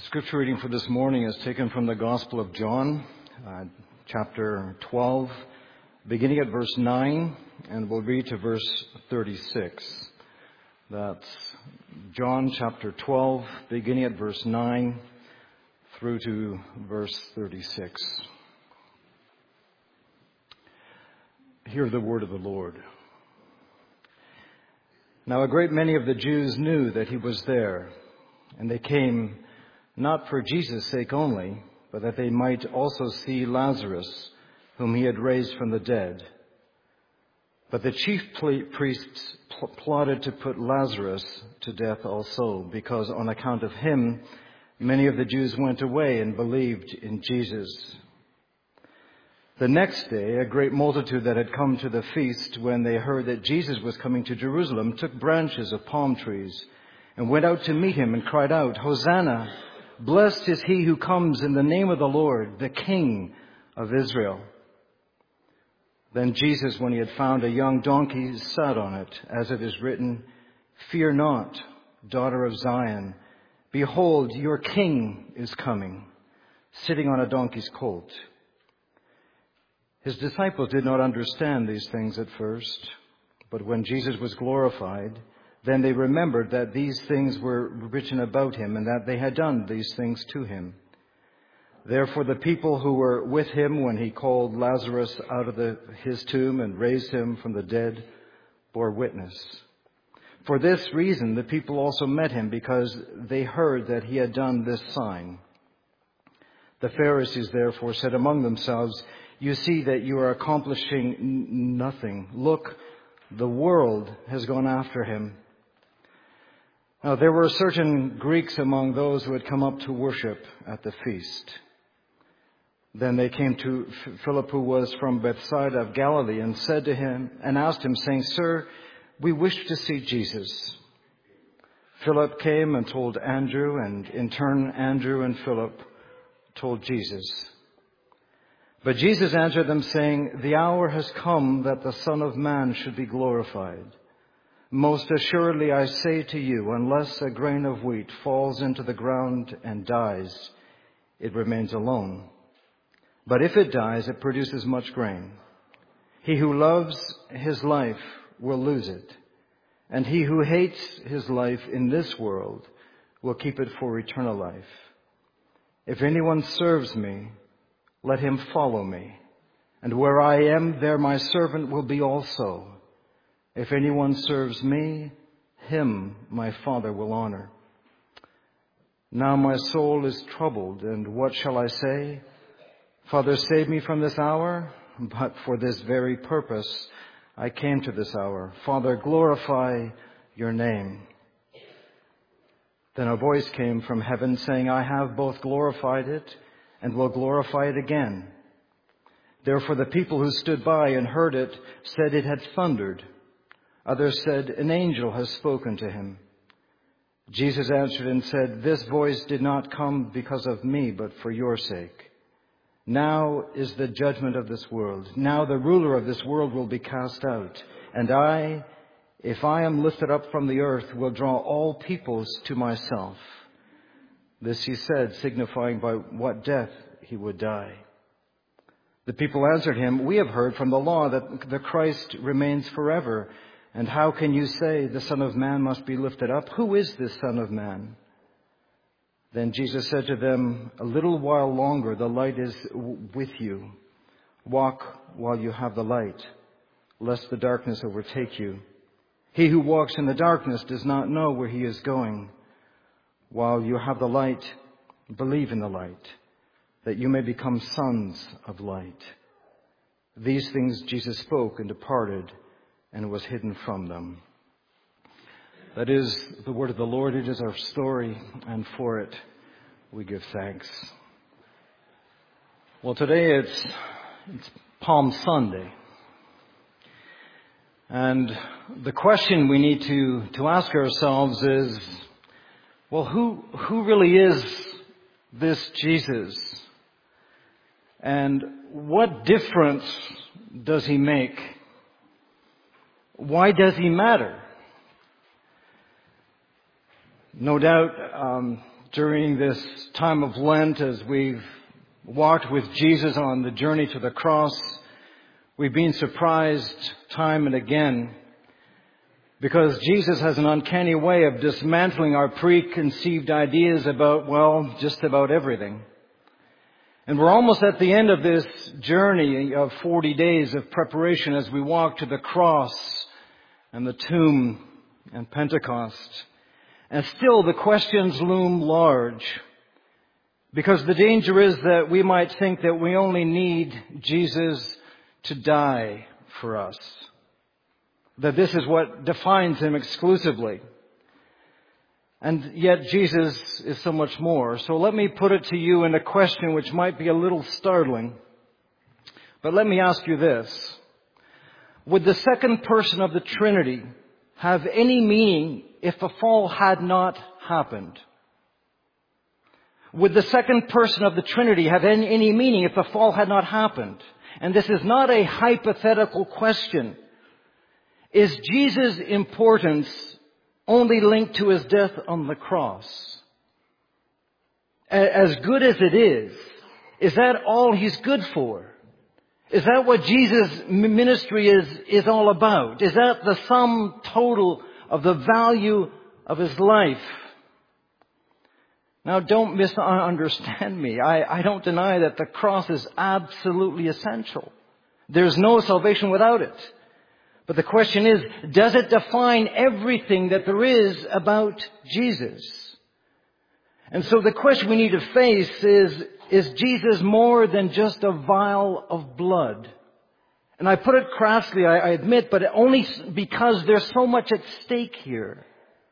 Scripture reading for this morning is taken from the Gospel of John, chapter 12, beginning at verse 9, and we'll read to verse 36. That's John chapter 12, beginning at verse 9 through to verse 36. Hear the word of the Lord. Now a great many of the Jews knew that he was there, and they came not for Jesus' sake only, but that they might also see Lazarus, whom he had raised from the dead. But the chief priests plotted to put Lazarus to death also, because on account of him, many of the Jews went away and believed in Jesus. The next day, a great multitude that had come to the feast, when they heard that Jesus was coming to Jerusalem, took branches of palm trees and went out to meet him and cried out, "Hosanna! Blessed is he who comes in the name of the Lord, the King of Israel." Then Jesus, when he had found a young donkey, sat on it, as it is written, "Fear not, daughter of Zion. Behold, your king is coming, sitting on a donkey's colt." His disciples did not understand these things at first, but when Jesus was glorified, then they remembered that these things were written about him and that they had done these things to him. Therefore the people who were with him when he called Lazarus out of his tomb and raised him from the dead bore witness. For this reason the people also met him, because they heard that he had done this sign. The Pharisees therefore said among themselves, "You see that you are accomplishing nothing. Look, the world has gone after him." Now there were certain Greeks among those who had come up to worship at the feast. Then they came to Philip, who was from Bethsaida of Galilee, and said to him, and asked him, saying, "Sir, we wish to see Jesus." Philip came and told Andrew, and in turn Andrew and Philip told Jesus. But Jesus answered them, saying, "The hour has come that the Son of Man should be glorified. Most assuredly I say to you, unless a grain of wheat falls into the ground and dies, it remains alone. But if it dies, it produces much grain. He who loves his life will lose it, and he who hates his life in this world will keep it for eternal life. If anyone serves me, let him follow me, and where I am, there my servant will be also. If anyone serves me, him my Father will honor. Now my soul is troubled, and what shall I say? Father, save me from this hour. But for this very purpose I came to this hour. Father, glorify your name." Then a voice came from heaven saying, "I have both glorified it and will glorify it again." Therefore the people who stood by and heard it said it had thundered. Others said, "An angel has spoken to him." Jesus answered and said, "This voice did not come because of me, but for your sake. Now is the judgment of this world. Now the ruler of this world will be cast out. And I, if I am lifted up from the earth, will draw all peoples to myself." This he said, signifying by what death he would die. The people answered him, "We have heard from the law that the Christ remains forever. And how can you say the Son of Man must be lifted up? Who is this Son of Man?" Then Jesus said to them, "A little while longer the light is with you. Walk while you have the light, lest the darkness overtake you. He who walks in the darkness does not know where he is going. While you have the light, believe in the light, that you may become sons of light." These things Jesus spoke and departed, and was hidden from them. That is the word of the Lord. It is our story, and for it we give thanks. Well, today it's Palm Sunday. And the question we need to ask ourselves is, well, who really is this Jesus? And what difference does he make? Why does he matter? No doubt During this time of Lent, as we've walked with Jesus on the journey to the cross, we've been surprised time and again because Jesus has an uncanny way of dismantling our preconceived ideas about, well, just about everything. And we're almost at the end of this journey of 40 days of preparation as we walk to the cross and the tomb and Pentecost. And still the questions loom large, because the danger is that we might think that we only need Jesus to die for us, that this is what defines him exclusively. And yet Jesus is so much more. So let me put it to you in a question which might be a little startling, but let me ask you this. Would the second person of the Trinity have any meaning if the fall had not happened? Would the second person of the Trinity have any meaning if the fall had not happened? And this is not a hypothetical question. Is Jesus' importance only linked to his death on the cross? As good as it is that all he's good for? Is that what Jesus' ministry is all about? Is that the sum total of the value of his life? Now, don't misunderstand me. I don't deny that the cross is absolutely essential. There's no salvation without it. But the question is, does it define everything that there is about Jesus? And so the question we need to face is Jesus more than just a vial of blood? And I put it crassly, I admit, but only because there's so much at stake here.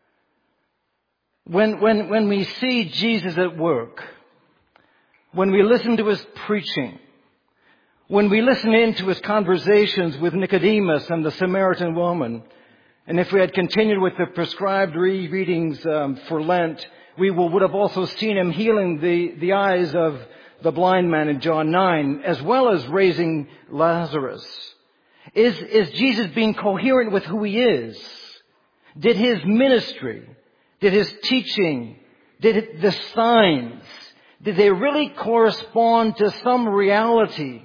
When we see Jesus at work, when we listen to his preaching, when we listen in to his conversations with Nicodemus and the Samaritan woman, and if we had continued with the prescribed readings for Lent, we would have also seen him healing the eyes of the blind man in John 9, as well as raising Lazarus. Is Jesus being coherent with who he is? Did his ministry, did his teaching, did the signs, did they really correspond to some reality?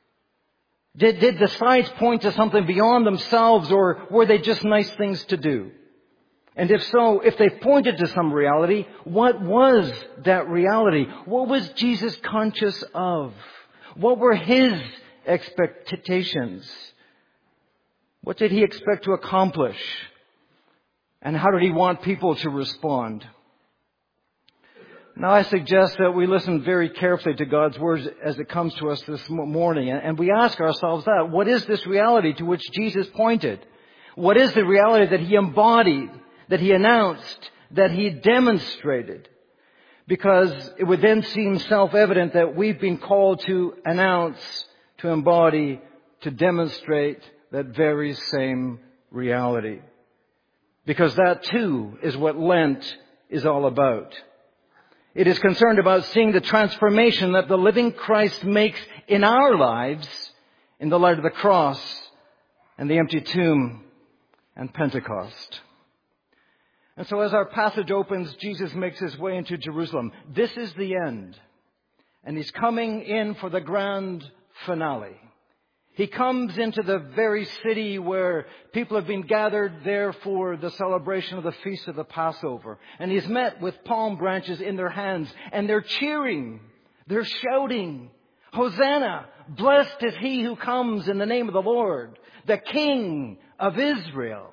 Did the signs point to something beyond themselves, or were they just nice things to do? And if so, if they pointed to some reality, what was that reality? What was Jesus conscious of? What were his expectations? What did he expect to accomplish? And how did he want people to respond? Now, I suggest that we listen very carefully to God's words as it comes to us this morning. And we ask ourselves that. What is this reality to which Jesus pointed? What is the reality that he embodied, that he announced, that he demonstrated? Because it would then seem self-evident that we've been called to announce, to embody, to demonstrate that very same reality. Because that too is what Lent is all about. It is concerned about seeing the transformation that the living Christ makes in our lives in the light of the cross and the empty tomb and Pentecost. And so as our passage opens, Jesus makes his way into Jerusalem. This is the end. And he's coming in for the grand finale. He comes into the very city where people have been gathered there for the celebration of the Feast of the Passover. And he's met with palm branches in their hands. And they're cheering. They're shouting, Hosanna! Blessed is he who comes in the name of the Lord, the King of Israel.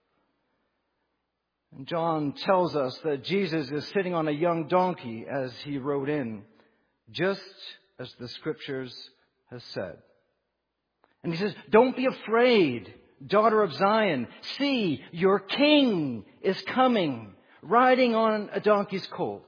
And John tells us that Jesus is sitting on a young donkey as he rode in, just as the Scriptures have said. And he says, don't be afraid, daughter of Zion. See, your king is coming, riding on a donkey's colt.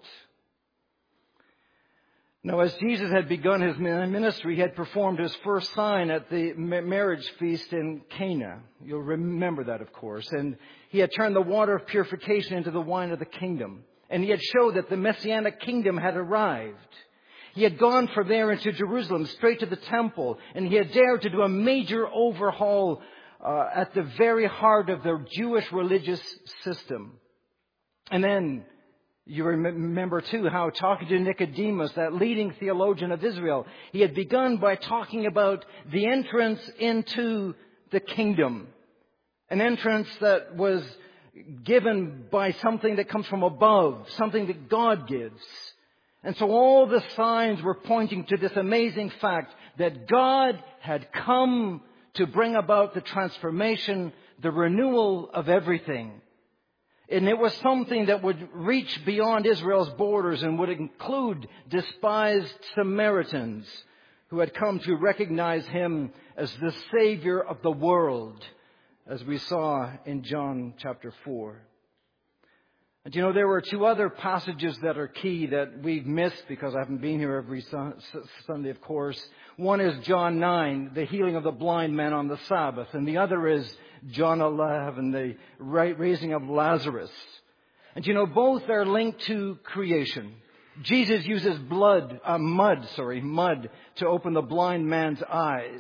Now, as Jesus had begun his ministry, he had performed his first sign at the marriage feast in Cana. You'll remember that, of course. And he had turned the water of purification into the wine of the kingdom. And he had showed that the Messianic kingdom had arrived. He had gone from there into Jerusalem, straight to the temple, and he had dared to do a major overhaul at the very heart of their Jewish religious system. And then You remember, too, how talking to Nicodemus, that leading theologian of Israel, he had begun by talking about the entrance into the kingdom. An entrance that was given by something that comes from above, something that God gives. And so all the signs were pointing to this amazing fact that God had come to bring about the transformation, the renewal of everything. And it was something that would reach beyond Israel's borders and would include despised Samaritans who had come to recognize Him as the Savior of the world, as we saw in John chapter 4. And there were two other passages that are key that we've missed because I haven't been here every Sunday, of course. One is John 9, the healing of the blind man on the Sabbath. And the other is John 11, the raising of Lazarus. And both are linked to creation. Jesus uses mud to open the blind man's eyes.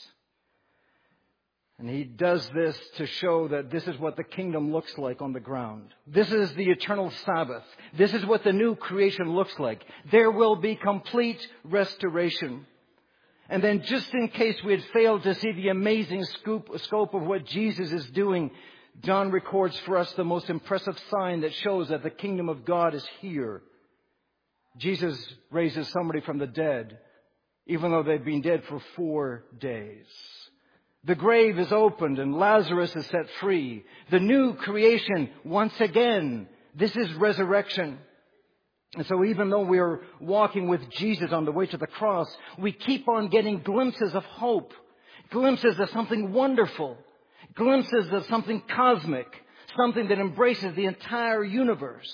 And He does this to show that this is what the kingdom looks like on the ground. This is the eternal Sabbath. This is what the new creation looks like. There will be complete restoration. And then just in case we had failed to see the amazing scope of what Jesus is doing, John records for us the most impressive sign that shows that the kingdom of God is here. Jesus raises somebody from the dead, even though they've been dead for 4 days. The grave is opened and Lazarus is set free. The new creation, once again, this is resurrection. And so even though we're walking with Jesus on the way to the cross, we keep on getting glimpses of hope, glimpses of something wonderful, glimpses of something cosmic, something that embraces the entire universe.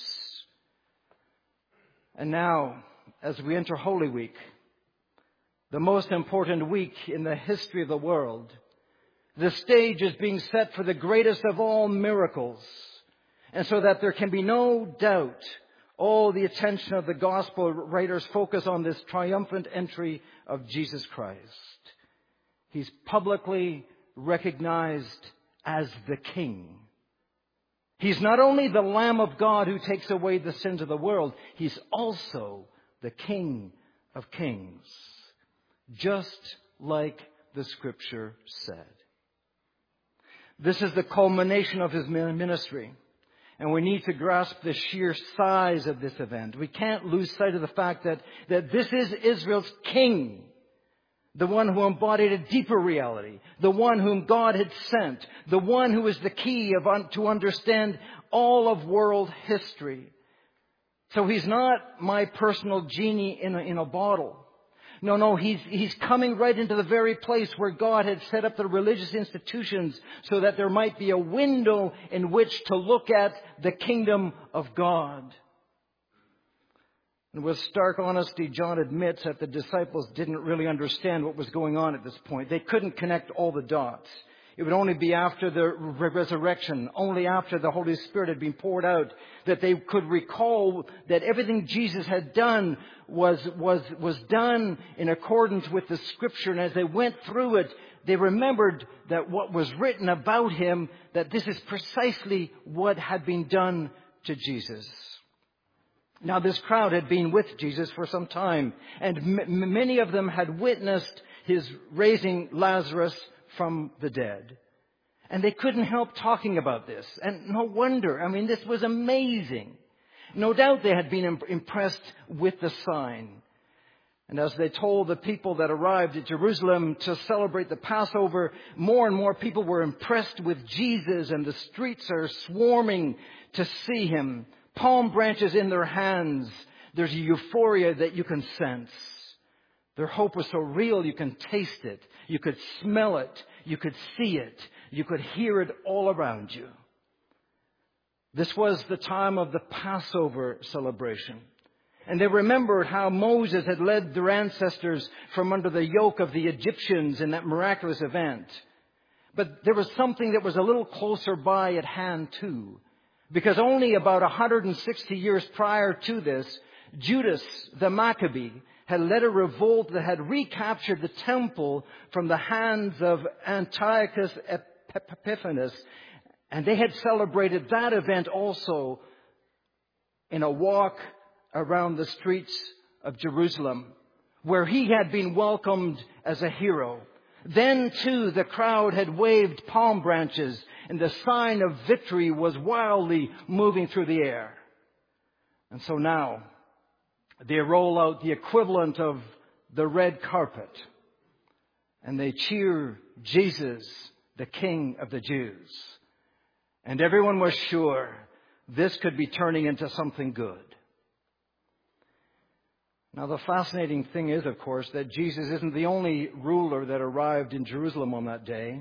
And now, as we enter Holy Week, the most important week in the history of the world, the stage is being set for the greatest of all miracles. And so that there can be no doubt, all the attention of the gospel writers focus on this triumphant entry of Jesus Christ. He's publicly recognized as the King. He's not only the Lamb of God who takes away the sins of the world, He's also the King of Kings. Just like the Scripture said. This is the culmination of His ministry. And we need to grasp the sheer size of this event. We can't lose sight of the fact that this is Israel's King. The one who embodied a deeper reality. The one whom God had sent. The one who is the key to understand all of world history. So He's not my personal genie in a bottle. No, He's coming right into the very place where God had set up the religious institutions so that there might be a window in which to look at the kingdom of God. And with stark honesty, John admits that the disciples didn't really understand what was going on at this point. They couldn't connect all the dots. It would only be after the resurrection, only after the Holy Spirit had been poured out, that they could recall that everything Jesus had done was done in accordance with the Scripture. And as they went through it, they remembered that what was written about Him, that this is precisely what had been done to Jesus. Now, this crowd had been with Jesus for some time, and many of them had witnessed His raising Lazarus from the dead. And they couldn't help talking about this. And no wonder. I mean, this was amazing. No doubt they had been impressed with the sign. And as they told the people that arrived at Jerusalem to celebrate the Passover, more and more people were impressed with Jesus, and the streets are swarming to see Him. Palm branches in their hands. There's a euphoria that you can sense. Their hope was so real you can taste it. You could smell it. You could see it. You could hear it all around you. This was the time of the Passover celebration. And they remembered how Moses had led their ancestors from under the yoke of the Egyptians in that miraculous event. But there was something that was a little closer by at hand too. Because only about 160 years prior to this, Judas the Maccabee had led a revolt that had recaptured the temple from the hands of Antiochus Epiphanes. And they had celebrated that event also in a walk around the streets of Jerusalem, where he had been welcomed as a hero. Then, too, the crowd had waved palm branches, and the sign of victory was wildly moving through the air. And so now, they roll out the equivalent of the red carpet, and they cheer Jesus, the King of the Jews. And everyone was sure this could be turning into something good. Now, the fascinating thing is, of course, that Jesus isn't the only ruler that arrived in Jerusalem on that day.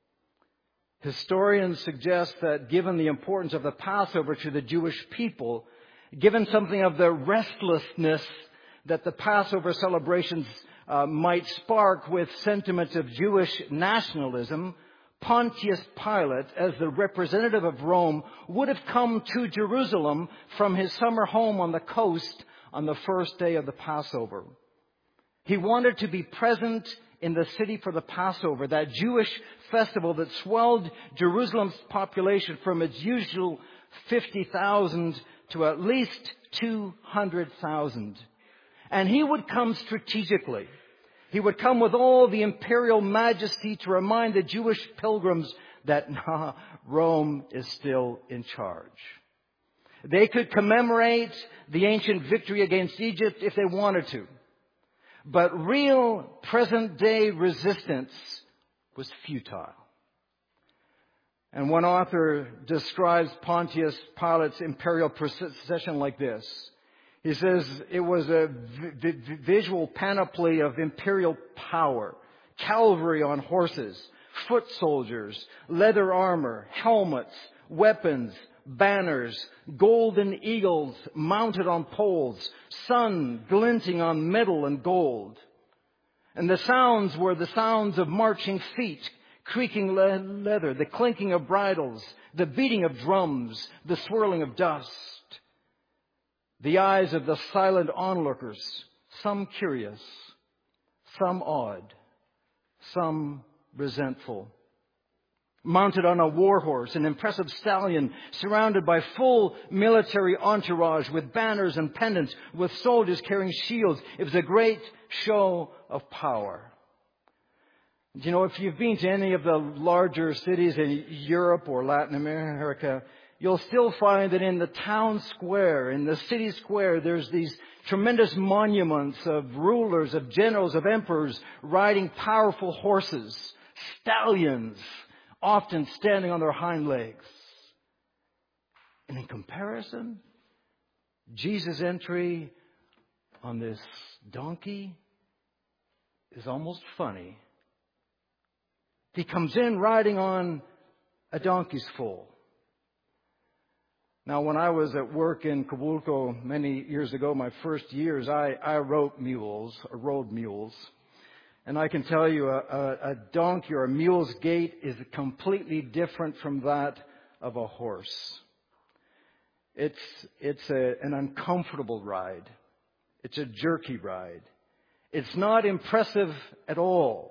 Historians suggest that given the importance of the Passover to the Jewish people, given something of the restlessness that the Passover celebrations might spark with sentiments of Jewish nationalism, Pontius Pilate, as the representative of Rome, would have come to Jerusalem from his summer home on the coast on the first day of the Passover. He wanted to be present in the city for the Passover, that Jewish festival that swelled Jerusalem's population from its usual 50,000 to at least 200,000. And he would come strategically. He would come with all the imperial majesty to remind the Jewish pilgrims that Rome is still in charge. They could commemorate the ancient victory against Egypt if they wanted to. But real present-day resistance was futile. And one author describes Pontius Pilate's imperial procession like this. He says it was a visual panoply of imperial power, cavalry on horses, foot soldiers, leather armor, helmets, weapons, banners, golden eagles mounted on poles, sun glinting on metal and gold. And the sounds were the sounds of marching feet, creaking leather, the clinking of bridles, the beating of drums, the swirling of dust. The eyes of the silent onlookers, some curious, some awed, some resentful. Mounted on a war horse, an impressive stallion surrounded by full military entourage with banners and pendants, with soldiers carrying shields. It was a great show of power. You know, if you've been to any of the larger cities in Europe or Latin America, you'll still find that in the town square, in the city square, there's these tremendous monuments of rulers, of generals, of emperors riding powerful horses, stallions, often standing on their hind legs. And in comparison, Jesus' entry on this donkey is almost funny. He comes in riding on a donkey's foal. Now, when I was at work in Cabulco many years ago, my first years, I rode mules. And I can tell you a donkey or a mule's gait is completely different from that of a horse. It's an uncomfortable ride. It's a jerky ride. It's not impressive at all.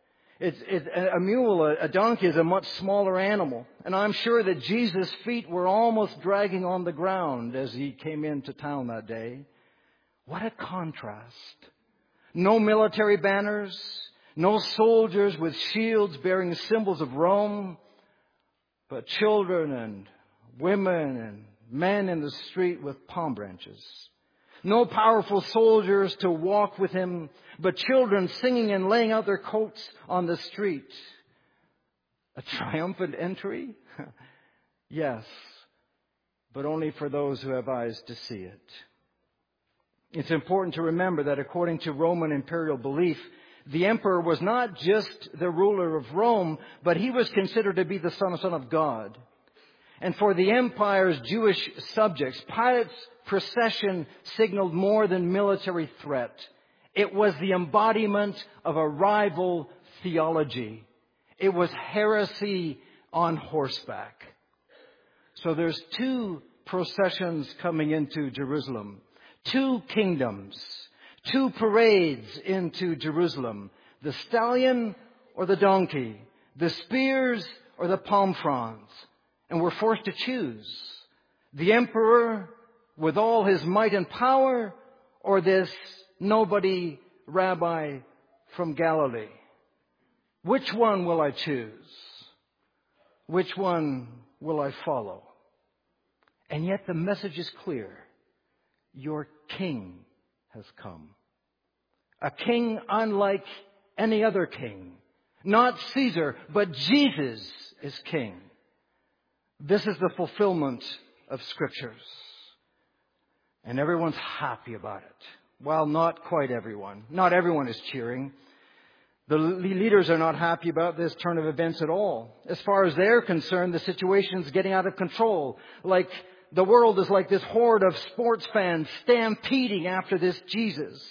A donkey is a much smaller animal. And I'm sure that Jesus' feet were almost dragging on the ground as he came into town that day. What a contrast. No military banners, no soldiers with shields bearing symbols of Rome, but children and women and men in the street with palm branches. No powerful soldiers to walk with him, but children singing and laying out their coats on the street. A triumphant entry? Yes, but only for those who have eyes to see it. It's important to remember that according to Roman imperial belief, the emperor was not just the ruler of Rome, but he was considered to be the Son of God. And for the empire's Jewish subjects, Pilate's procession signaled more than military threat. It was the embodiment of a rival theology. It was heresy on horseback. So there's two processions coming into Jerusalem. Two kingdoms, two parades into Jerusalem. The stallion or the donkey, the spears or the palm fronds. And we're forced to choose. The emperor with all his might and power, or this nobody rabbi from Galilee? Which one will I choose? Which one will I follow? And yet the message is clear. Your king has come. A king unlike any other king. Not Caesar, but Jesus is king. This is the fulfillment of Scriptures. And everyone's happy about it. Well, not quite everyone. Not everyone is cheering. The leaders are not happy about this turn of events at all. As far as they're concerned, the situation's getting out of control. Like the world is like this horde of sports fans stampeding after this Jesus.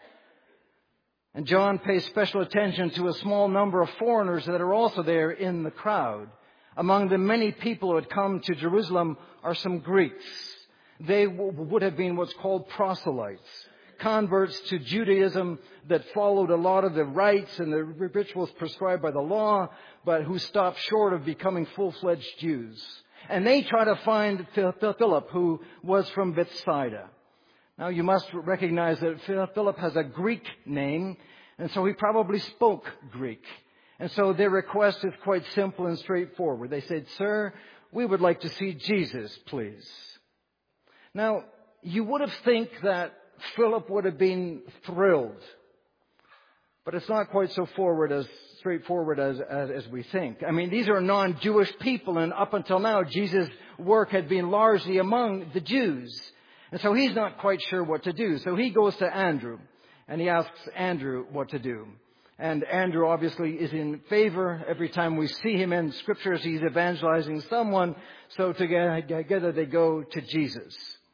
And John pays special attention to a small number of foreigners that are also there in the crowd. Among the many people who had come to Jerusalem are some Greeks. They would have been what's called proselytes, converts to Judaism that followed a lot of the rites and the rituals prescribed by the law, but who stopped short of becoming full-fledged Jews. And they try to find Philip, who was from Bethsaida. Now, you must recognize that Philip has a Greek name, and so he probably spoke Greek. And so their request is quite simple and straightforward. They said, "Sir, we would like to see Jesus, please." Now, you would have think that Philip would have been thrilled. But it's not quite so straightforward as we think. I mean, these are non-Jewish people, and up until now, Jesus' work had been largely among the Jews. And so he's not quite sure what to do. So he goes to Andrew, and he asks Andrew what to do. And Andrew obviously is in favor. Every time we see him in Scriptures, he's evangelizing someone. So together they go to Jesus.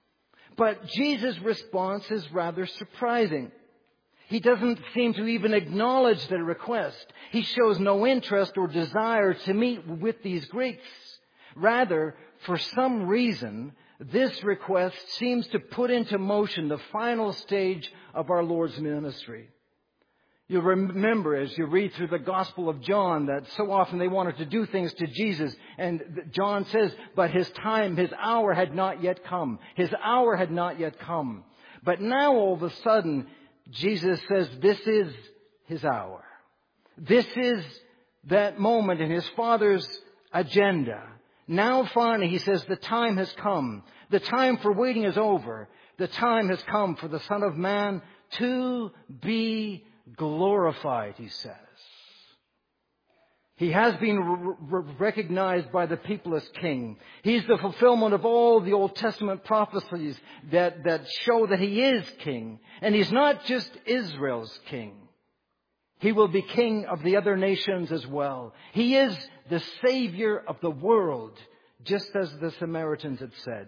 But Jesus' response is rather surprising. He doesn't seem to even acknowledge the request. He shows no interest or desire to meet with these Greeks. Rather, for some reason, this request seems to put into motion the final stage of our Lord's ministry. You'll remember as you read through the Gospel of John that so often they wanted to do things to Jesus. And John says, but his hour had not yet come. His hour had not yet come. But now all of a sudden, Jesus says this is his hour. This is that moment in his Father's agenda. Now finally, he says, the time has come. The time for waiting is over. The time has come for the Son of Man to be glorified, he says. He has been recognized by the people as king. He's the fulfillment of all the Old Testament prophecies that show that he is king. And he's not just Israel's king. He will be king of the other nations as well. He is the Savior of the world, just as the Samaritans had said.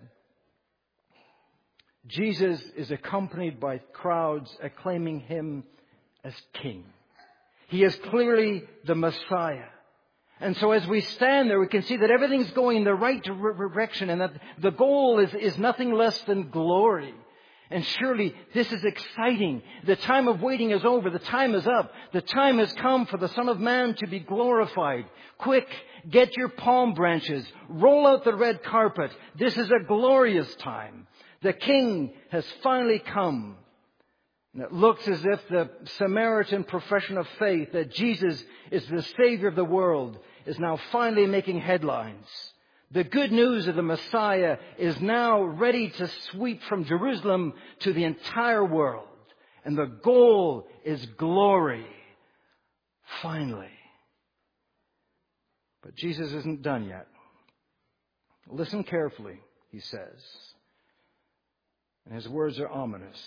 Jesus is accompanied by crowds acclaiming him as king. He is clearly the Messiah. And so as we stand there, we can see that everything's going in the right direction and that the goal is nothing less than glory. And surely this is exciting. The time of waiting is over. The time is up. The time has come for the Son of Man to be glorified. Quick, get your palm branches. Roll out the red carpet. This is a glorious time. The King has finally come. And it looks as if the Samaritan profession of faith that Jesus is the Savior of the world is now finally making headlines. The good news of the Messiah is now ready to sweep from Jerusalem to the entire world. And the goal is glory. Finally. But Jesus isn't done yet. Listen carefully, he says. And his words are ominous.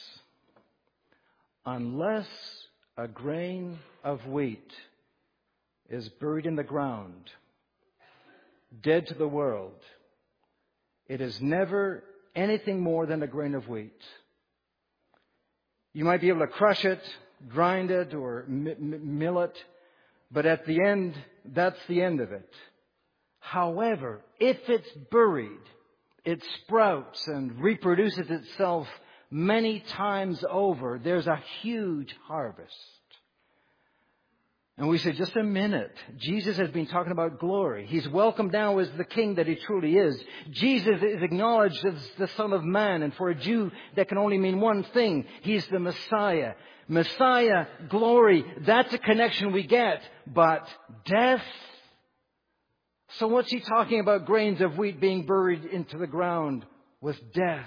Unless a grain of wheat is buried in the ground, dead to the world, it is never anything more than a grain of wheat. You might be able to crush it, grind it, or mill it, but at the end, that's the end of it. However, if it's buried, it sprouts and reproduces itself many times over. There's a huge harvest. And we say, just a minute. Jesus has been talking about glory. He's welcomed now as the King that He truly is. Jesus is acknowledged as the Son of Man. And for a Jew, that can only mean one thing. He's the Messiah. Messiah, glory, that's a connection we get. But death? So what's He talking about grains of wheat being buried into the ground with death?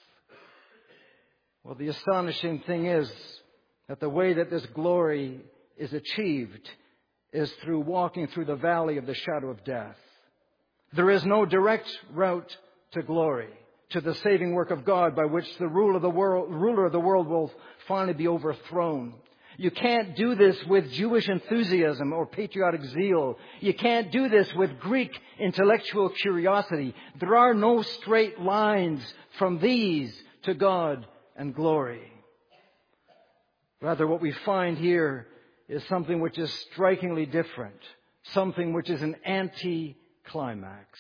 Well, the astonishing thing is that the way that this glory is achieved is through walking through the valley of the shadow of death. There is no direct route to glory, to the saving work of God by which the ruler of the world will finally be overthrown. You can't do this with Jewish enthusiasm or patriotic zeal. You can't do this with Greek intellectual curiosity. There are no straight lines from these to God and glory. Rather, what we find here is something which is strikingly different. Something which is an anti-climax.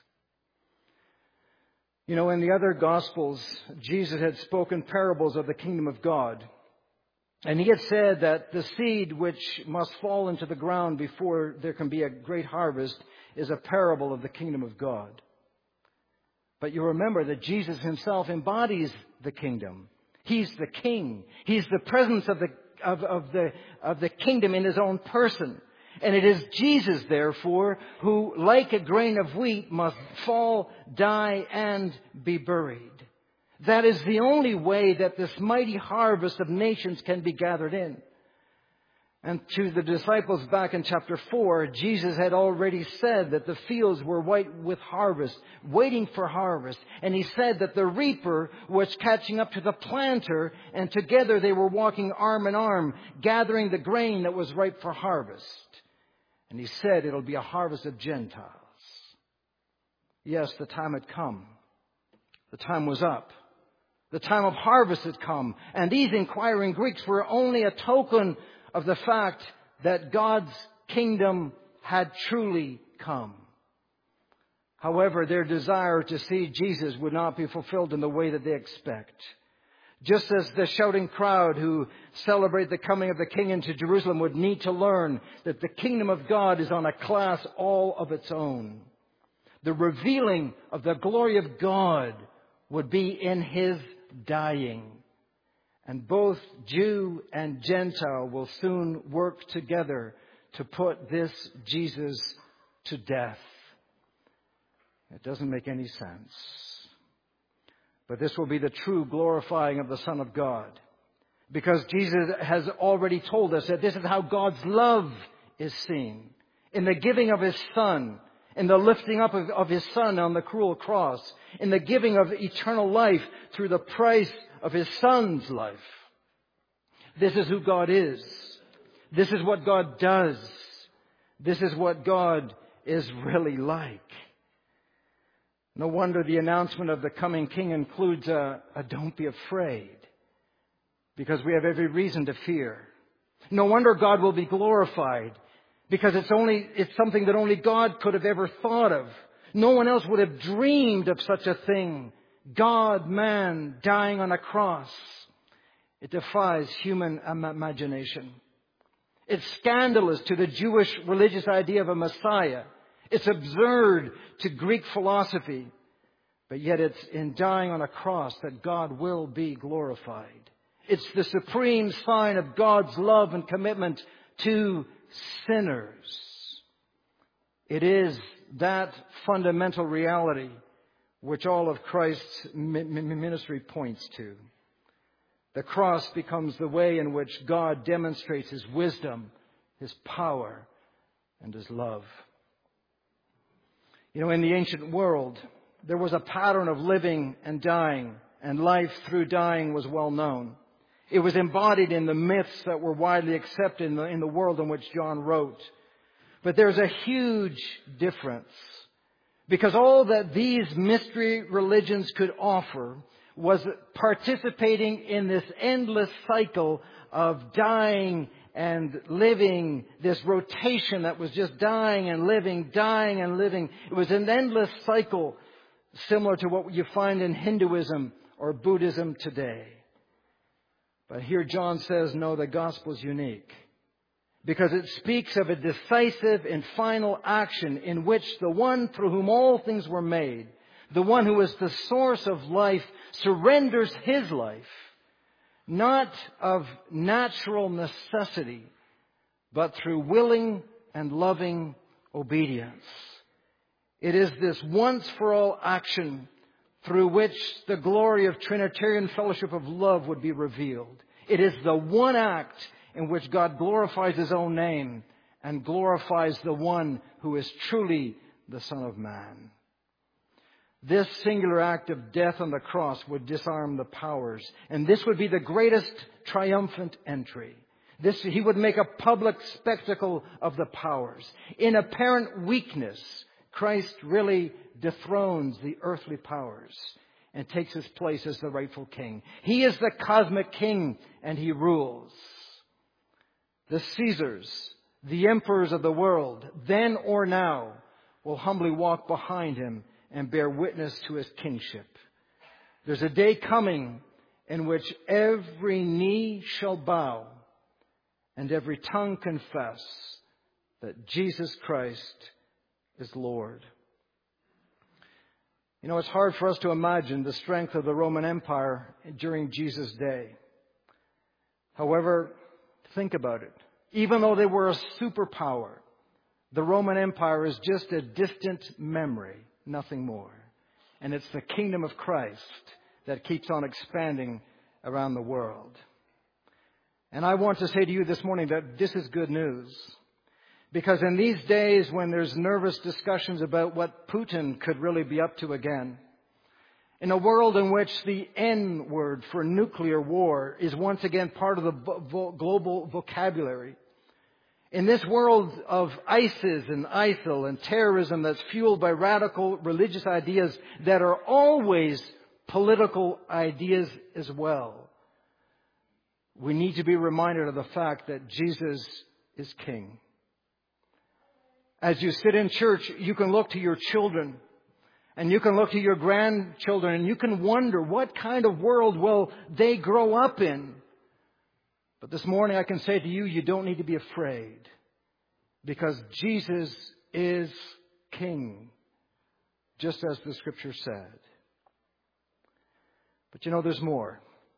You know, in the other Gospels, Jesus had spoken parables of the kingdom of God. And He had said that the seed which must fall into the ground before there can be a great harvest is a parable of the kingdom of God. But you remember that Jesus Himself embodies the kingdom. He's the King. He's the presence of the kingdom in His own person. And it is Jesus, therefore, who, like a grain of wheat, must fall, die, and be buried. That is the only way that this mighty harvest of nations can be gathered in. And to the disciples back in chapter 4, Jesus had already said that the fields were white with harvest, waiting for harvest. And He said that the reaper was catching up to the planter, and together they were walking arm in arm, gathering the grain that was ripe for harvest. And He said it'll be a harvest of Gentiles. Yes, the time had come. The time was up. The time of harvest had come. And these inquiring Greeks were only a token of the fact that God's kingdom had truly come. However, their desire to see Jesus would not be fulfilled in the way that they expect. Just as the shouting crowd who celebrate the coming of the King into Jerusalem would need to learn that the kingdom of God is on a class all of its own. The revealing of the glory of God would be in His dying. And both Jew and Gentile will soon work together to put this Jesus to death. It doesn't make any sense. But this will be the true glorifying of the Son of God. Because Jesus has already told us that this is how God's love is seen. In the giving of His Son. In the lifting up of His Son on the cruel cross. In the giving of eternal life through the price of His Son's life. This is who God is. This is what God does. This is what God is really like. No wonder the announcement of the coming King includes a don't be afraid. Because we have every reason to fear. No wonder God will be glorified. Because it's something that only God could have ever thought of. No one else would have dreamed of such a thing. God, man, dying on a cross. It defies human imagination. It's scandalous to the Jewish religious idea of a Messiah. It's absurd to Greek philosophy. But yet it's in dying on a cross that God will be glorified. It's the supreme sign of God's love and commitment to sinners. It is that fundamental reality which all of Christ's ministry points to. The cross becomes the way in which God demonstrates His wisdom, His power, and His love. You know, in the ancient world, there was a pattern of living and dying, and life through dying was well known. It was embodied in the myths that were widely accepted in the world in which John wrote. But there's a huge difference. Because all that these mystery religions could offer was participating in this endless cycle of dying and living, this rotation that was just dying and living, dying and living. It was an endless cycle similar to what you find in Hinduism or Buddhism today. But here John says, no, the gospel is unique. because it speaks of a decisive and final action in which the one through whom all things were made, the one who is the source of life, surrenders his life, not of natural necessity, but through willing and loving obedience. It is this once-for-all action through which the glory of Trinitarian fellowship of love would be revealed. It is the one act in which God glorifies His own name and glorifies the one who is truly the Son of Man. This singular act of death on the cross would disarm the powers, and this would be the greatest triumphant entry. He would make a public spectacle of the powers. In apparent weakness, Christ really dethrones the earthly powers and takes his place as the rightful king. He is the cosmic king, and he rules. The Caesars, the emperors of the world, then or now, will humbly walk behind him and bear witness to his kingship. There's a day coming in which every knee shall bow and every tongue confess that Jesus Christ is Lord. You know, it's hard for us to imagine the strength of the Roman Empire during Jesus' day. However, think about it. Even though they were a superpower, the Roman Empire is just a distant memory, nothing more. And it's the kingdom of Christ that keeps on expanding around the world. And I want to say to you this morning that this is good news. Because in these days when there's nervous discussions about what Putin could really be up to again, in a world in which the N word for nuclear war is once again part of the global vocabulary, in this world of ISIS and ISIL and terrorism that's fueled by radical religious ideas that are always political ideas as well, we need to be reminded of the fact that Jesus is King. As you sit in church, you can look to your children and you can look to your grandchildren and you can wonder what kind of world will they grow up in. But this morning I can say to you, you don't need to be afraid because Jesus is King, just as the Scripture said. But you know, there's more.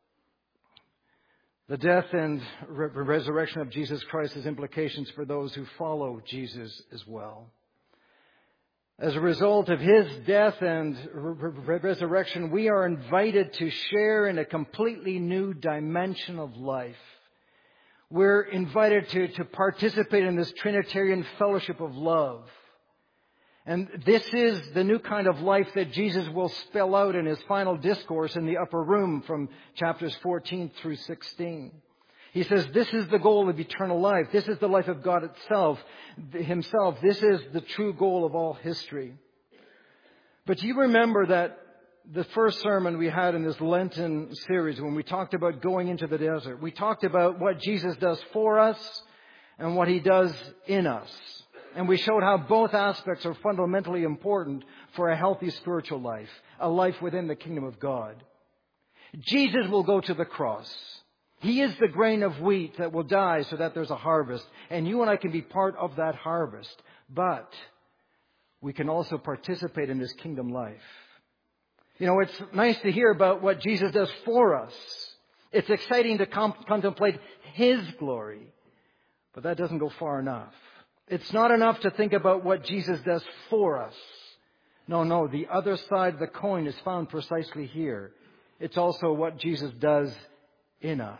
The death and resurrection of Jesus Christ has implications for those who follow Jesus as well. As a result of His death and resurrection, we are invited to share in a completely new dimension of life. We're invited to participate in this Trinitarian fellowship of love. And this is the new kind of life that Jesus will spell out in His final discourse in the upper room from chapters 14 through 16. He says, this is the goal of eternal life. This is the life of God Himself. This is the true goal of all history. But do you remember that the first sermon we had in this Lenten series, when we talked about going into the desert, we talked about what Jesus does for us and what He does in us. And we showed how both aspects are fundamentally important for a healthy spiritual life, a life within the kingdom of God. Jesus will go to the cross. He is the grain of wheat that will die so that there's a harvest. And you and I can be part of that harvest. But we can also participate in this kingdom life. You know, it's nice to hear about what Jesus does for us. It's exciting to contemplate His glory. But that doesn't go far enough. It's not enough to think about what Jesus does for us. No, the other side of the coin is found precisely here. It's also what Jesus does in us.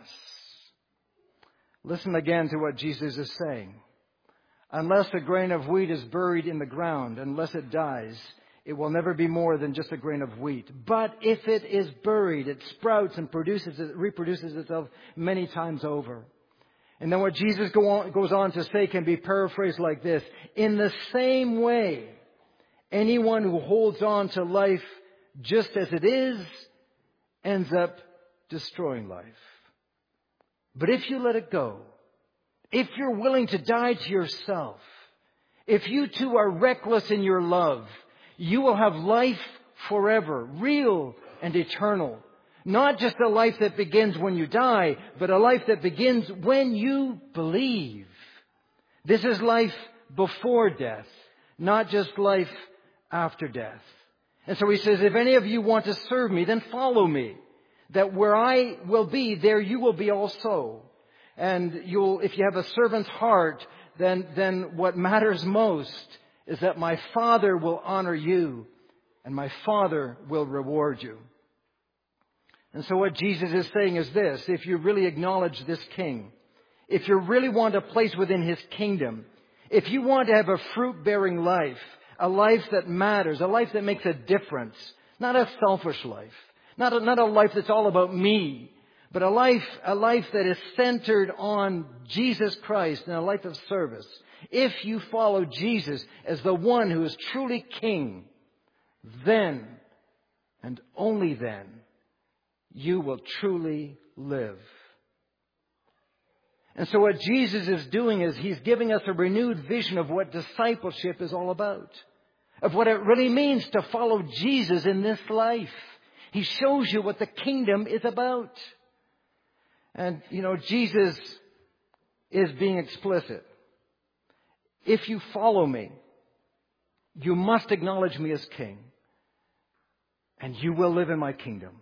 Listen again to what Jesus is saying. Unless a grain of wheat is buried in the ground, unless it dies, it will never be more than just a grain of wheat. But if it is buried, it sprouts and reproduces itself many times over. And then what Jesus goes on to say can be paraphrased like this. In the same way, anyone who holds on to life just as it is ends up destroying life. But if you let it go, if you're willing to die to yourself, if you too are reckless in your love, you will have life forever, real and eternal. Not just a life that begins when you die, but a life that begins when you believe. This is life before death, not just life after death. And so he says, if any of you want to serve me, then follow me. That where I will be, there you will be also. And if you have a servant's heart, then what matters most is that my Father will honor you and my Father will reward you. And so what Jesus is saying is this: if you really acknowledge this King, if you really want a place within His kingdom, if you want to have a fruit-bearing life, a life that matters, a life that makes a difference, not a selfish life, not a life that's all about me, but a life that is centered on Jesus Christ and a life of service. If you follow Jesus as the one who is truly King, then and only then you will truly live. And so what Jesus is doing is He's giving us a renewed vision of what discipleship is all about, of what it really means to follow Jesus in this life. He shows you what the kingdom is about. And, Jesus is being explicit. If you follow me, you must acknowledge me as King, and you will live in my kingdom.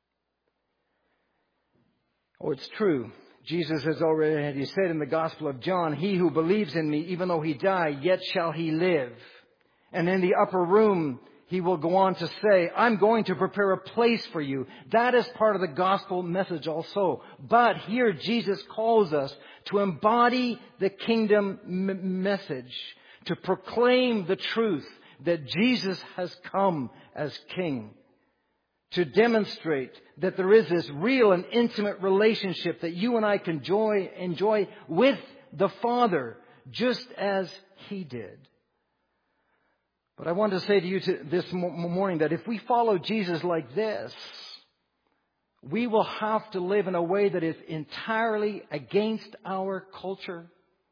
Oh, it's true. Jesus has already said in the Gospel of John, he who believes in me, even though he die, yet shall he live. And in the upper room, he will go on to say, I'm going to prepare a place for you. That is part of the gospel message also. But here Jesus calls us to embody the kingdom message, to proclaim the truth that Jesus has come as King, to demonstrate that there is this real and intimate relationship that you and I can enjoy with the Father, just as He did. But I want to say to you this morning that if we follow Jesus like this, we will have to live in a way that is entirely against our culture.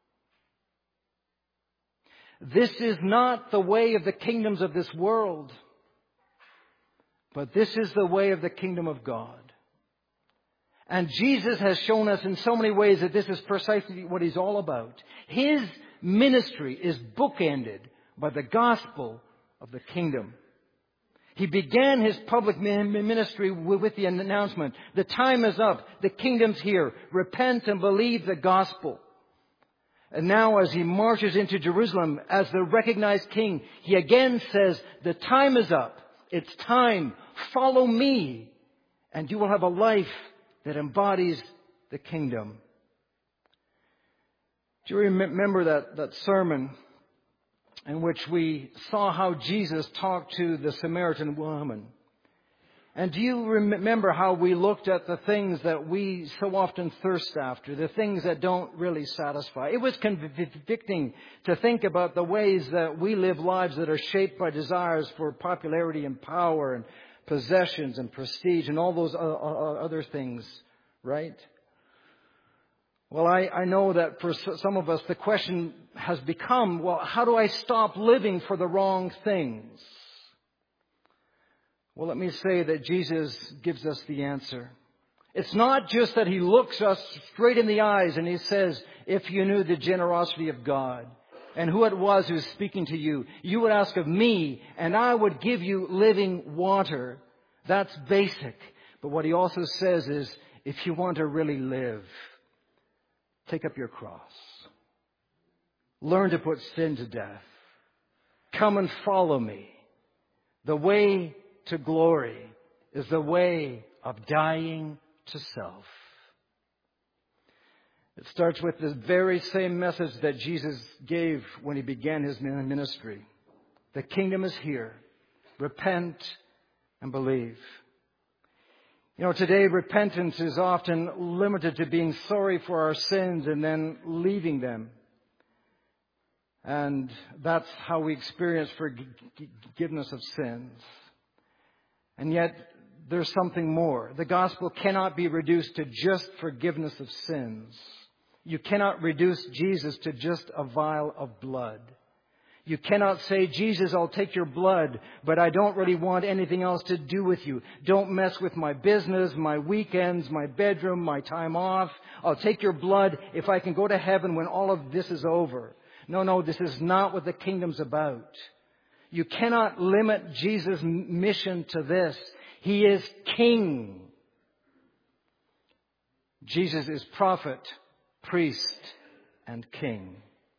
This is not the way of the kingdoms of this world, but this is the way of the kingdom of God. And Jesus has shown us in so many ways that this is precisely what He's all about. His ministry is bookended by the gospel of the kingdom. He began His public ministry with the announcement, the time is up, the kingdom's here, repent and believe the gospel. And now as He marches into Jerusalem as the recognized King, He again says, the time is up, it's time, follow me, and you will have a life that embodies the kingdom. Do you remember that sermon in which we saw how Jesus talked to the Samaritan woman? And do you remember how we looked at the things that we so often thirst after, the things that don't really satisfy? It was convicting to think about the ways that we live lives that are shaped by desires for popularity and power and possessions and prestige and all those other things, right? Well, I know that for some of us, the question has become, well, how do I stop living for the wrong things? Well, let me say that Jesus gives us the answer. It's not just that He looks us straight in the eyes and He says, if you knew the generosity of God and who it was who's speaking to you, you would ask of me and I would give you living water. That's basic. But what He also says is, if you want to really live, take up your cross. Learn to put sin to death. Come and follow me. The way to glory is the way of dying to self. It starts with the very same message that Jesus gave when He began His ministry. The kingdom is here. Repent and believe. Today repentance is often limited to being sorry for our sins and then leaving them. And that's how we experience forgiveness of sins. And yet there's something more. The gospel cannot be reduced to just forgiveness of sins. You cannot reduce Jesus to just a vial of blood. You cannot say, Jesus, I'll take your blood, but I don't really want anything else to do with you. Don't mess with my business, my weekends, my bedroom, my time off. I'll take your blood if I can go to heaven when all of this is over. No, this is not what the kingdom's about. You cannot limit Jesus' mission to this. He is king. Jesus is prophet, priest, and king.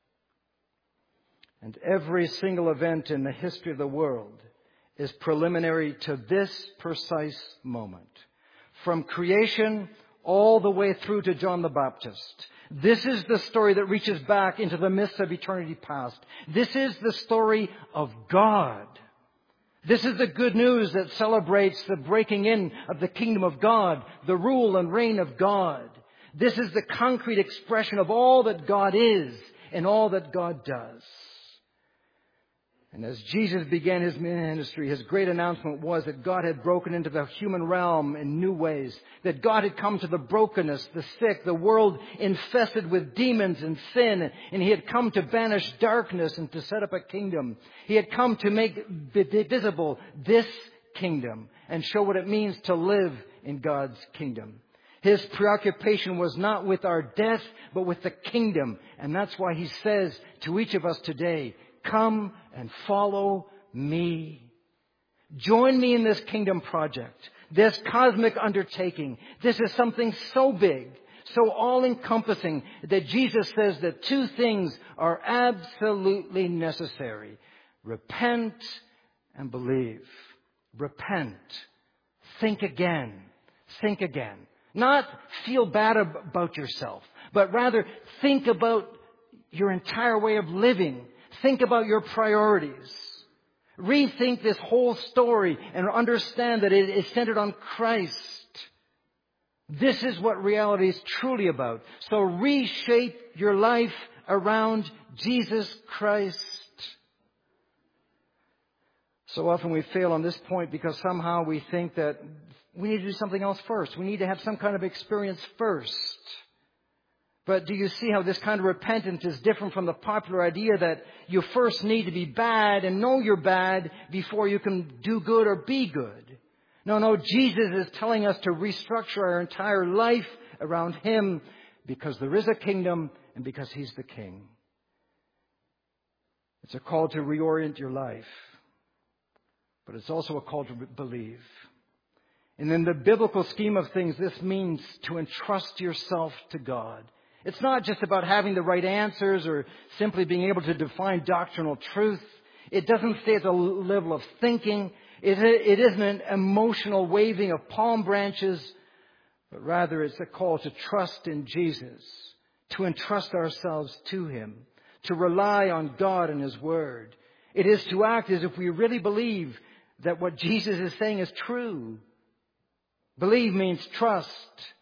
And every single event in the history of the world is preliminary to this precise moment. From creation all the way through to John the Baptist. This is the story that reaches back into the mists of eternity past. This is the story of God. This is the good news that celebrates the breaking in of the kingdom of God, the rule and reign of God. This is the concrete expression of all that God is and all that God does. And as Jesus began His ministry, His great announcement was that God had broken into the human realm in new ways. That God had come to the brokenness, the sick, the world infested with demons and sin. And He had come to banish darkness and to set up a kingdom. He had come to make visible this kingdom and show what it means to live in God's kingdom. His preoccupation was not with our death, but with the kingdom. And that's why He says to each of us today, come and follow me. Join me in this kingdom project, this cosmic undertaking. This is something so big, so all-encompassing that Jesus says that two things are absolutely necessary. Repent and believe. Repent. Think again. Think again. Not feel bad about yourself, but rather think about your entire way of living. Think about your priorities. Rethink this whole story and understand that it is centered on Christ. This is what reality is truly about. So reshape your life around Jesus Christ. So often we fail on this point because somehow we think that we need to do something else first. We need to have some kind of experience first. But do you see how this kind of repentance is different from the popular idea that you first need to be bad and know you're bad before you can do good or be good? No, Jesus is telling us to restructure our entire life around Him because there is a kingdom and because He's the King. It's a call to reorient your life, but it's also a call to believe. And in the biblical scheme of things, this means to entrust yourself to God. It's not just about having the right answers or simply being able to define doctrinal truth. It doesn't stay at the level of thinking. It isn't an emotional waving of palm branches, but rather it's a call to trust in Jesus, to entrust ourselves to Him, to rely on God and His Word. It is to act as if we really believe that what Jesus is saying is true. Believe means trust,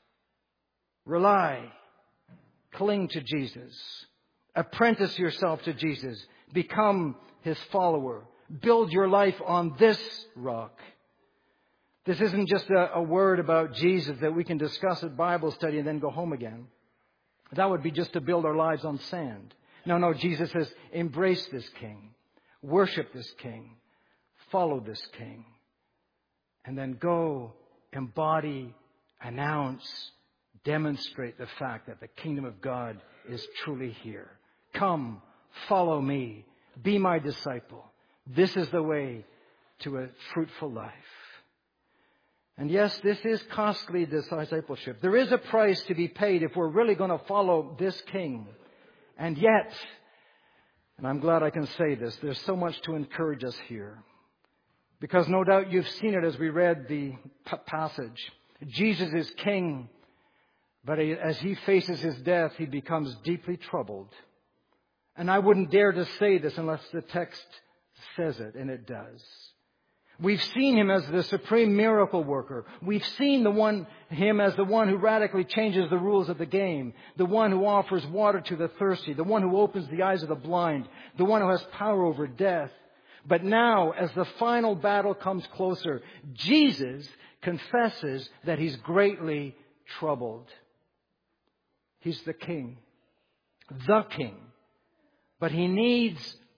rely, cling to Jesus. Apprentice yourself to Jesus. Become His follower. Build your life on this rock. This isn't just a word about Jesus that we can discuss at Bible study and then go home again. That would be just to build our lives on sand. No, Jesus says, embrace this King. Worship this King. Follow this King. And then go, embody, announce, demonstrate the fact that the kingdom of God is truly here. Come, follow me. Be my disciple. This is the way to a fruitful life. And yes, this is costly discipleship. There is a price to be paid if we're really going to follow this King. And yet, and I'm glad I can say this, there's so much to encourage us here. Because no doubt you've seen it as we read the passage. Jesus is King, but as He faces His death, He becomes deeply troubled. And I wouldn't dare to say this unless the text says it, and it does. We've seen Him as the supreme miracle worker. We've seen Him as the one who radically changes the rules of the game. The one who offers water to the thirsty. The one who opens the eyes of the blind. The one who has power over death. But now, as the final battle comes closer, Jesus confesses that He's greatly troubled. He's the King. The King. But He needs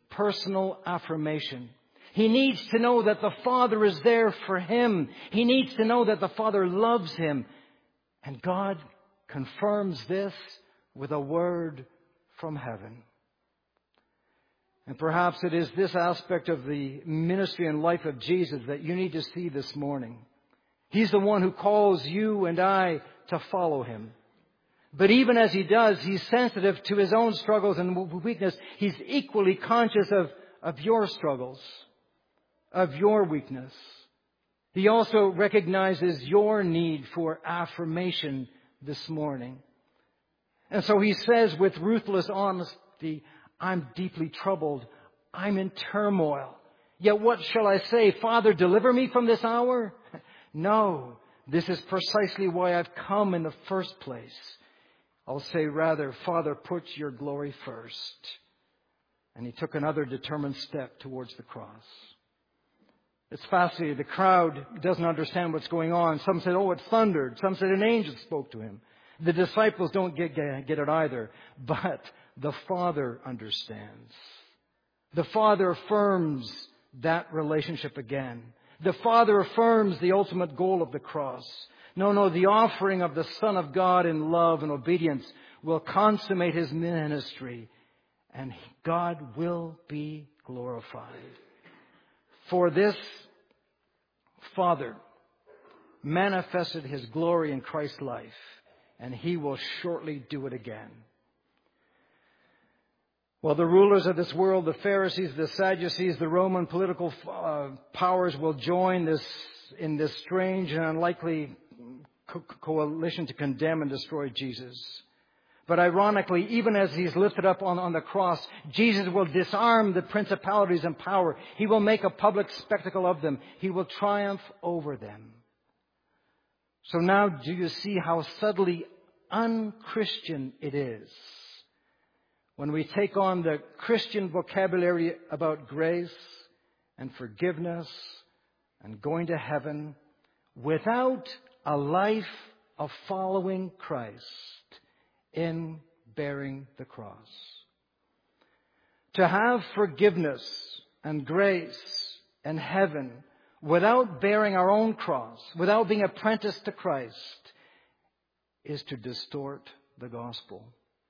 personal affirmation. He needs to know that the Father is there for him. He needs to know that the Father loves him. And God confirms this with a word from heaven. And perhaps it is this aspect of the ministry and life of Jesus that you need to see this morning. He's the one who calls you and I to follow him. But even as he does, he's sensitive to his own struggles and weakness. He's equally conscious of your struggles, of your weakness. He also recognizes your need for affirmation this morning. And so he says with ruthless honesty, I'm deeply troubled. I'm in turmoil. Yet what shall I say? Father, deliver me from this hour? No, this is precisely why I've come in the first place. I'll say rather, Father, put your glory first. And he took another determined step towards the cross. It's fascinating. The crowd doesn't understand what's going on. Some said, oh, it thundered. Some said an angel spoke to him. The disciples don't get it either. But the Father understands. The Father affirms that relationship again. The Father affirms the ultimate goal of the cross. No, the offering of the Son of God in love and obedience will consummate his ministry, and God will be glorified. For this Father manifested his glory in Christ's life, and he will shortly do it again. Well, the rulers of this world, the Pharisees, the Sadducees, the Roman political powers will join in this strange and unlikely coalition to condemn and destroy Jesus. But ironically, even as he's lifted up on the cross, Jesus will disarm the principalities and power. He will make a public spectacle of them. He will triumph over them. So now do you see how subtly unchristian it is when we take on the Christian vocabulary about grace and forgiveness and going to heaven without a life of following Christ in bearing the cross. To have forgiveness and grace and heaven without bearing our own cross, without being apprenticed to Christ, is to distort the gospel.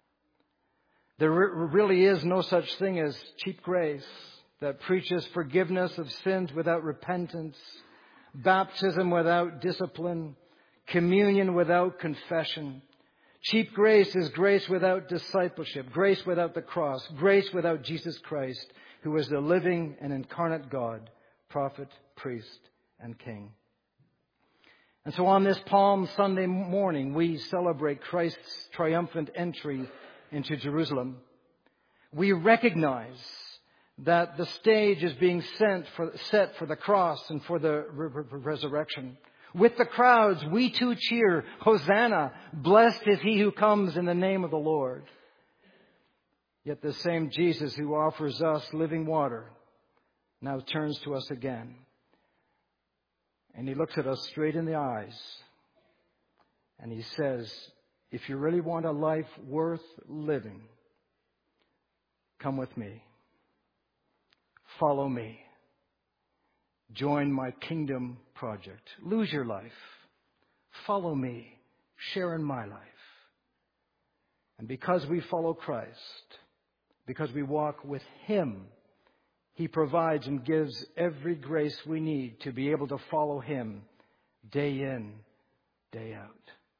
There really is no such thing as cheap grace that preaches forgiveness of sins without repentance, baptism without discipline, communion without confession. Cheap grace is grace without discipleship, grace without the cross, grace without Jesus Christ, who is the living and incarnate God, prophet, priest, and king. And so on this Palm Sunday morning, we celebrate Christ's triumphant entry into Jerusalem. We recognize that the stage is being set for the cross and for the resurrection. With the crowds, we too cheer, Hosanna, blessed is he who comes in the name of the Lord. Yet the same Jesus who offers us living water now turns to us again. And he looks at us straight in the eyes. And he says, if you really want a life worth living, come with me. Follow me. Join my kingdom project. Lose your life. Follow me. Share in my life. And because we follow Christ, because we walk with him, he provides and gives every grace we need to be able to follow him day in, day out.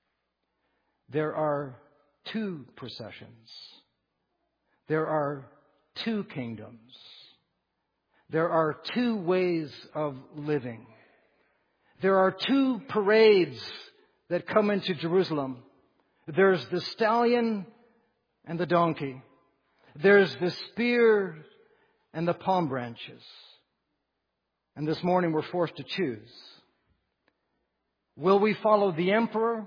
There are two processions. There are two kingdoms. There are two ways of living. There are two parades that come into Jerusalem. There's the stallion and the donkey. There's the spear and the palm branches. And this morning we're forced to choose. Will we follow the emperor,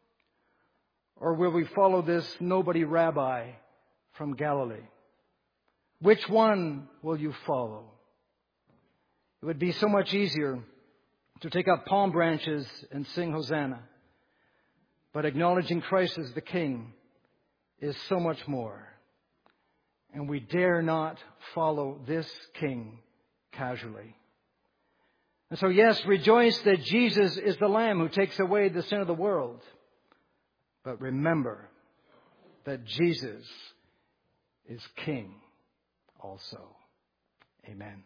or will we follow this nobody rabbi from Galilee? Which one will you follow? It would be so much easier to take up palm branches and sing Hosanna. But acknowledging Christ as the King is so much more. And we dare not follow this King casually. And so, yes, rejoice that Jesus is the Lamb who takes away the sin of the world. But remember that Jesus is King also. Amen.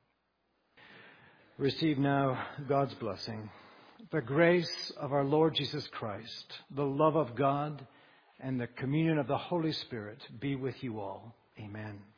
Receive now God's blessing. The grace of our Lord Jesus Christ, the love of God, and the communion of the Holy Spirit be with you all. Amen.